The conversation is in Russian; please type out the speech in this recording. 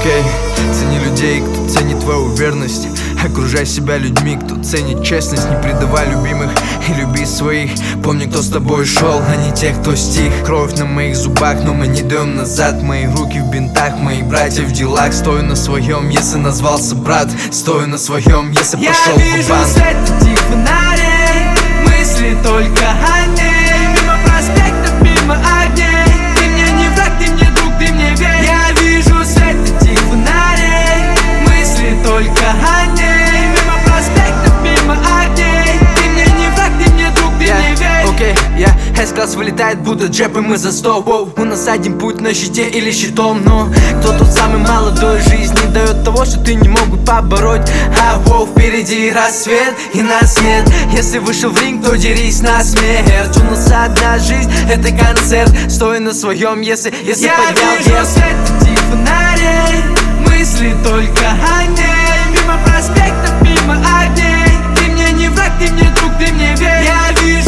Окей, цени людей, кто ценит твою верность. Окружай себя людьми, кто ценит честность. Не предавай любимых и люби своих. Помни, кто с тобой шел, а не тех, кто стих. Кровь на моих зубах, но мы не даем назад. Мои руки в бинтах, мои братья в делах. Стою на своем, если назвался брат. Стою на своем, если пошел в банк. Я вижу свет этих фонарей, мысли только о ней. Мимо проспектов, мимо огней. Ты мне не враг, ты мне друг, ты мне верь. Я вижу свет этих фонарей, мысли только о ней. Мимо проспектов, мимо огней. Ты мне не враг, ты мне друг, ты мне верь. Окей, С-класс вылетает, будто джеп, и мы за стол. У нас один путь на щите или щитом. Но кто тот самый молодой, жизнь не дает того, что ты не мог бы побороть. Впереди рассвет и нас нет. Если вышел в ринг, то дерись на смерть. У нас одна жизнь, это концерт. Стой на своем, если Я поднял вижу вес. свет этих фонарей, мысли только о ней. Мимо проспектов, мимо огней. Ты мне не враг, ты мне друг, ты мне верь. Я вижу